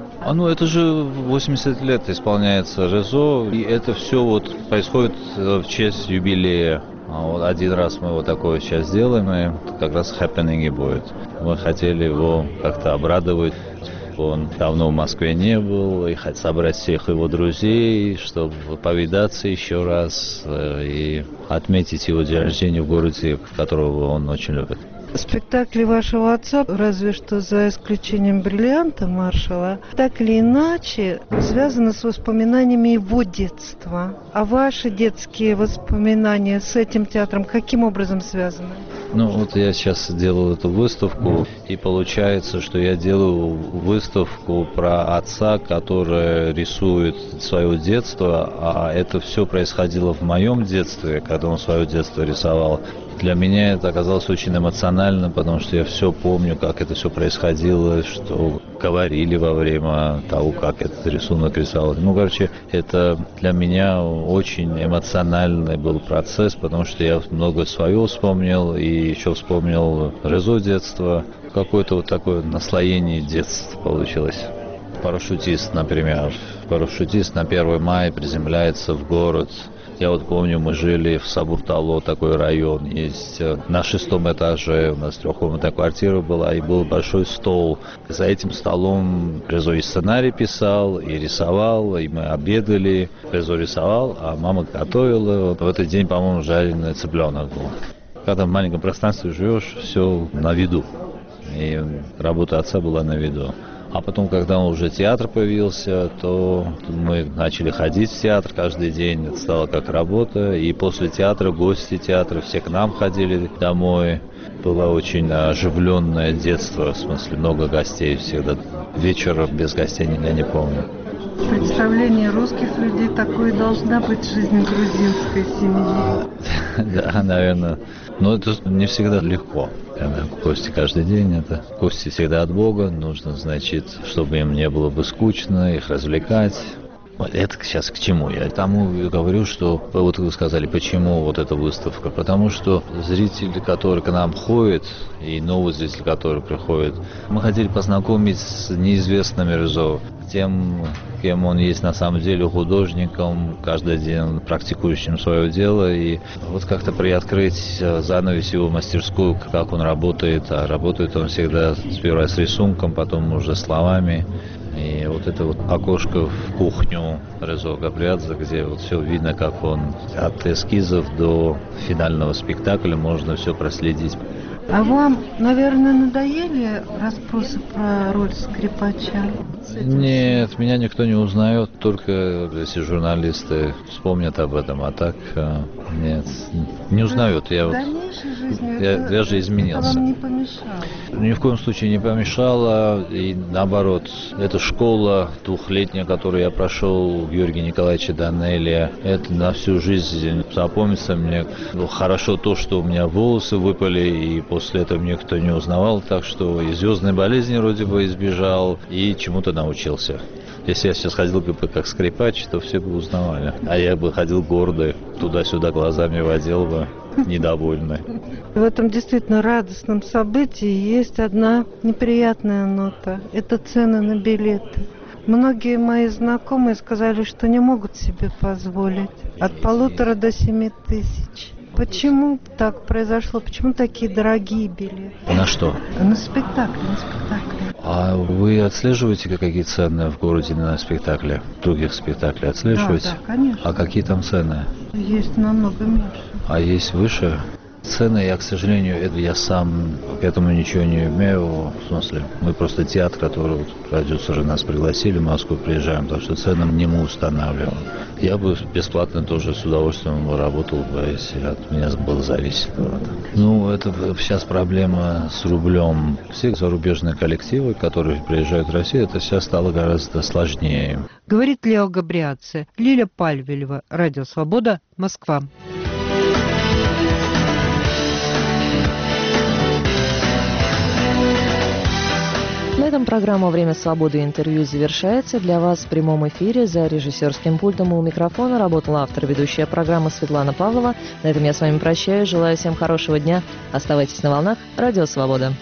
Это же 80 лет исполняется Резо, и это все происходит в честь юбилея. Один раз мы такое сейчас сделаем, и как раз happening будет. Мы хотели его как-то обрадовать. Он давно в Москве не был, и хотел собрать всех его друзей, чтобы повидаться еще раз и отметить его день рождения в городе, которого он очень любит. Спектакли вашего отца, разве что за исключением «Бриллианта» Маршалла, так или иначе связаны с воспоминаниями его детства. А ваши детские воспоминания с этим театром каким образом связаны? Ну, вот я сейчас делаю эту выставку, и получается, что я делаю выставку про отца, который рисует свое детство, а это все происходило в моем детстве, когда он свое детство рисовал. Для меня это оказалось очень эмоционально, потому что я все помню, как это все происходило, что говорили во время того, как этот рисунок рисовал. Ну, короче, это для меня очень эмоциональный был процесс, потому что я много своего вспомнил, и еще вспомнил Резо детства. Какое-то вот такое наслоение детства получилось. Парашютист, например. Парашютист на 1 мая приземляется в город. Я вот помню, мы жили в Сабуртало, такой район есть. На 6-м этаже у нас 3-комнатная квартира была, и был большой стол. За этим столом Резо и сценарий писал, и рисовал, и мы обедали. Резо рисовал, а мама готовила. В этот день, по-моему, жареный цыпленок был. Когда в маленьком пространстве живешь, все на виду. И работа отца была на виду. А потом, когда уже театр появился, то мы начали ходить в театр каждый день. Это стало как работа. И после театра гости театра все к нам ходили домой. Было очень оживленное детство, в смысле много гостей всегда. Вечера без гостей я не помню. Представление русских людей такой должна быть жизнь грузинской семьи. Да, наверное. Но это не всегда легко. Когда гости каждый день, это гости всегда от Бога. Нужно, значит, чтобы им не было бы скучно, их развлекать. Это сейчас к чему? Я тому говорю, что вот вы сказали, почему вот эта выставка. Потому что зрители, которые к нам ходят, и новые зрители, которые приходят, мы хотели познакомить с неизвестными Резо, тем, кем он есть на самом деле, художником, каждый день практикующим свое дело, и вот как-то приоткрыть занавес его мастерскую, как он работает. А работает он всегда сперва с рисунком, потом уже словами. И вот это вот окошко в кухню Резо Габриадзе, где вот все видно, как он от эскизов до финального спектакля можно все проследить. А вам, наверное, надоели расспросы про роль скрипача? Нет, меня никто не узнает, только если журналисты вспомнят об этом, а так нет, не узнают. Я же изменился. Это вам не помешало? Ни в коем случае не помешало, и наоборот, эта школа двухлетняя, которую я прошел в Георгия Николаевича Данелия, это на всю жизнь запомнится мне. Хорошо то, что у меня волосы выпали, и после этого меня никто не узнавал, так что и звездной болезни вроде бы избежал, и чему-то научился. Если я сейчас ходил бы как скрипач, то все бы узнавали. А я бы ходил гордый, туда-сюда глазами водил бы, недовольный. В этом действительно радостном событии есть одна неприятная нота. Это цены на билеты. Многие мои знакомые сказали, что не могут себе позволить. От 1,5 до 7 тысяч. Почему так произошло? Почему такие дорогие билеты? На что? На спектакли, А вы отслеживаете какие цены в городе на спектакле? Других спектаклей отслеживаете? Да, конечно. А какие там цены? Есть намного меньше. А есть выше? Цены, я, к сожалению, я сам к этому ничего не имею. В смысле, мы просто театр, который продюсеры нас пригласили, в Москву приезжаем, так что цены не мы устанавливаем. Я бы бесплатно тоже с удовольствием работал бы, если от меня было зависеть. Ну, это сейчас проблема с рублем. Все зарубежные коллективы, которые приезжают в Россию, это сейчас стало гораздо сложнее. Говорит Лео Габриадзе. Лиля Пальвелева, Радио Свобода, Москва. На этом программа «Время свободы» и интервью завершается. Для вас в прямом эфире за режиссерским пультом у микрофона работала автор ведущая программы Светлана Павлова. На этом я с вами прощаюсь. Желаю всем хорошего дня. Оставайтесь на волнах. Радио Свобода.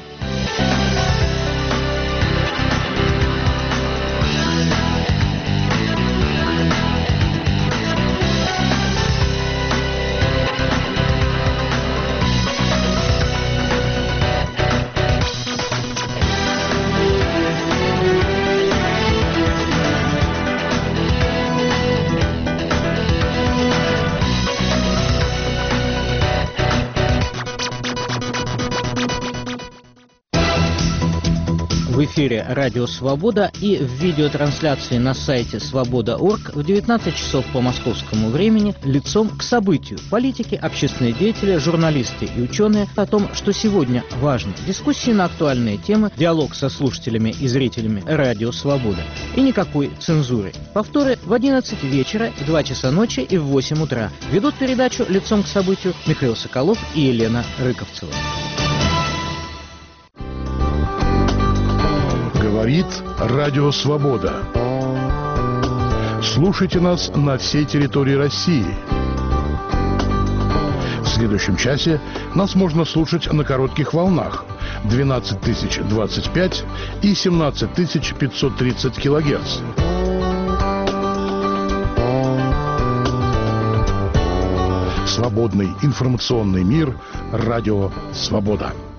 в эфире «Радио Свобода» и в видеотрансляции на сайте свобода.орг в 19 часов по московскому времени лицом к событию. Политики, общественные деятели, журналисты и ученые о том, что сегодня важно. Дискуссии на актуальные темы, диалог со слушателями и зрителями «Радио Свобода». И никакой цензуры. Повторы в 11 вечера, в 2 часа ночи и в 8 утра. Ведут передачу «Лицом к событию» Михаил Соколов и Елена Рыковцева. Говорит Радио Свобода. Слушайте нас на всей территории России. В следующем часе нас можно слушать на коротких волнах 12025 и 17530 килогерц. Свободный информационный мир. Радио Свобода.